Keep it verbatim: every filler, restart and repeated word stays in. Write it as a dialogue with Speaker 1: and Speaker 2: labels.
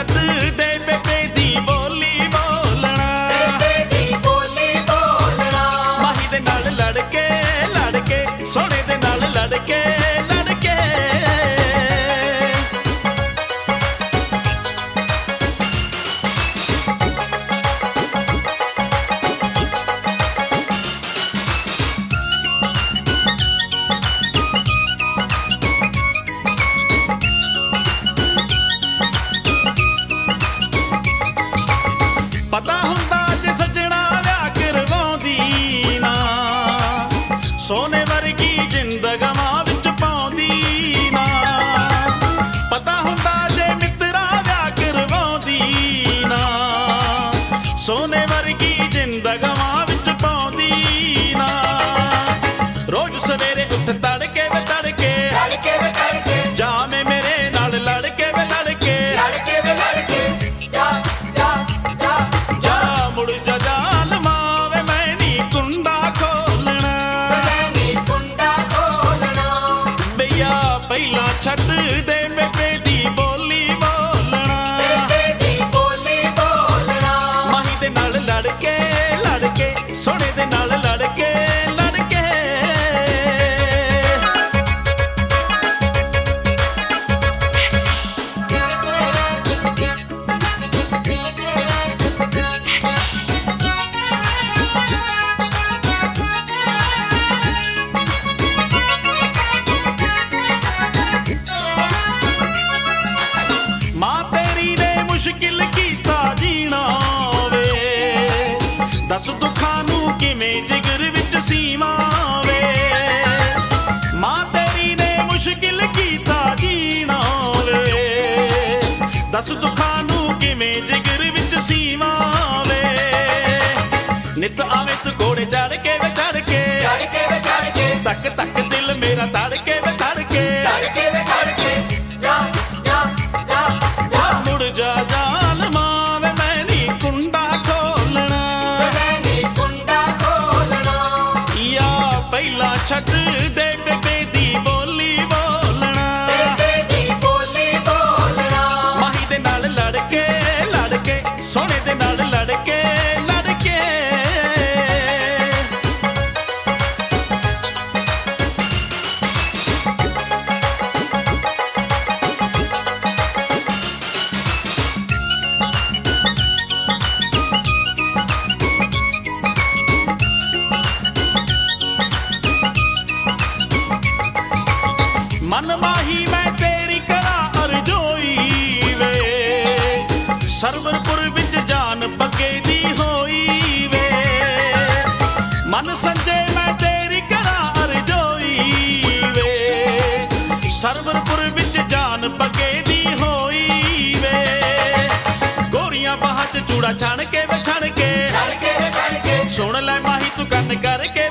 Speaker 1: ਛੱਡ ਦੇ ਬੇਬੇ ਦੀ ਬੋਲੀ ਬੋਲਣਾ,
Speaker 2: ਬੇਬੇ ਦੀ ਬੋਲੀ ਬੋਲਣਾ।
Speaker 1: ਮਾਹੀ ਦੇ ਨਾਲ ਲੜ ਕੇ ਲੜ ਕੇ ਸੋਹਣੇ ਦੇ ਨਾਲ ਲੜ ਕੇ ਲੜ ਕੇ ਪਤਾ ਹੁੰਦਾ ਜੇ ਸੱਜਣਾ ਵਿਆਹ ਕਰਵਾਉਂਦੀ ਨਾ, ਸੋਨੇ ਵਰਗੀ ਜ਼ਿੰਦਗਾਂ ਵਿੱਚ ਪਾਉਂਦੀ ਨਾ। ਪਤਾ ਹੁੰਦਾ ਜੇ ਮਿੱਤਰਾ ਵਿਆਹ ਕਰਵਾਉਂਦੀ ਨਾ, ਸੋਨੇ ਵਰਗੀ ਜ਼ਿੰਦਗਾਂ ਵਿੱਚ ਪਾਉਂਦੀ ਨਾ। ਰੋਜ਼ ਸਵੇਰੇ ਉੱਠ ਤੜਕੇ ਵੇ ਤੜਕੇ
Speaker 2: ਲੜਕੇ ਵੇ ਲੜਕੇ
Speaker 1: ਜਾਵੇਂ ਮੇਰੇ ਨਾਲ ਲੜ ਕੇ ਵੇ ਲੜ ਕੇ
Speaker 2: ਲੜਕੇ ਵੇ ਲੜਕੇ ਜਾ ਜਾ ਜਾ
Speaker 1: ਜਾ ਮੁੜ ਜਾ ਜ਼ਾਲਮਾ ਵੇ ਮੈਂ ਨੀ ਕੁੰਡਾ ਖੋਲਣਾ,
Speaker 2: ਮੈਂ ਨੀ ਕੁੰਡਾ ਖੋਲਣਾ।
Speaker 1: ਬਈਆ ਪਹਿਲਾਂ ਛੱਡ ਦੇ ਬੇਬੇ ਦੀ ਬੋਲੀ ਬੋਲਣਾ,
Speaker 2: ਬੇਬੇ ਦੀ ਬੋਲੀ ਬੋਲਣਾ।
Speaker 1: ਮਾਹੀ ਦੇ ਨਾਲ ਲੜ ਕੇ ਲੜ ਕੇ ਸੋਹਣੇ ਦੇ ਨਾਲ ਲੜ ਕੇ ਲੜ ਕੇ ਮਾਂ ਤੇਰੀ ਨੇ ਮੁਸ਼ਕਿਲ ਕੀਤਾ ਜੀਣਾ ਵੇ, ਦੱਸ ਦੁੱਖਾਂ ਨੂੰ ਕਿਵੇਂ ਜਿਗਰ ਵਿੱਚ ਸੀਮਾ ਵੇ। ਮਾਂ ਤੇਰੀ ਨੇ ਮੁਸ਼ਕਿਲ ਕੀਤਾ ਜੀਣਾ ਵੇ, ਦੱਸ ਦੁੱਖਾਂ ਨੂੰ ਕਿਵੇਂ ਜਿਗਰ ਵਿੱਚ ਸੀਮਾ ਵੇ। ਨਿਤ ਆਵੇਂ ਤੂੰ ਘੋੜੇ ਚੜ ਕੇ ਵੇ ਚੜ ਕੇ
Speaker 2: ਲੜਕੇ ਵੇ ਲੜਕੇ
Speaker 1: ਤੱਕ ਤੱਕ ਦਿਲ ਮੇਰਾ ਤੜਕੇ ਵੇ ਤੜਕੇ
Speaker 2: ਲੜਕੇ ਵੇ ਲੜਕੇ ਜਾ ਜਾ ਜਾ ਜਾ
Speaker 1: ਮੁੜ ਜਾ ਜ਼ਾਲਮਾ ਵੇ ਮੈਂ ਨੀ ਕੁੰਡਾ ਖੋਲਣਾ,
Speaker 2: ਮੈਂ ਨੀ ਕੁੰਡਾ ਖੋਲਣਾ।
Speaker 1: ਯਾ ਪਹਿਲਾਂ ਛੱਡ ਦੇ ਬੇਬੇ ਦੀ ਬੋਲੀ ਬੋਲਣਾ,
Speaker 2: ਬੇਬੇ ਦੀ ਬੋਲੀ ਬੋਲਣਾ।
Speaker 1: ਮਾਹੀ ਦੇ ਨਾਲ ਲੜ ਕੇ ਲੜ ਕੇ ਸੋਹਣੇ ਦੇ ਨਾਲ ਲੜ ਕੇ ਲੜ ਕੇ ਮਨ ਮਾਹੀ ਮੈਂ ਤੇਰੀ ਕਰਾਂ ਅਰਜ਼ੋਈ ਵੇ, ਸਰਵਰਪੁਰ ਵਿੱਚ ਜਾਨ ਬੱਗੇ ਦੀ ਹੋਈ ਵੇ। ਮਨ ਸੰਜੇ ਮੈਂ ਤੇਰੀ ਕਰਾਂ ਅਰਜ਼ੋਈ ਵੇ, ਸਰਵਰਪੁਰ ਵਿੱਚ ਜਾਨ ਬੱਗੇ ਦੀ ਹੋਈ ਵੇ। ਗੋਰੀਆਂ ਬਾਹਾਂ 'ਚ ਚੂੜਾ ਛਣ ਕੇ ਵੇ ਛਣ ਕੇ
Speaker 2: ਲੜਕੇ ਵੇ ਲੜਕੇ
Speaker 1: ਸੁਣ ਲੈ ਮਾਹੀ ਤੂੰ ਕੰਨ ਕਰਕੇ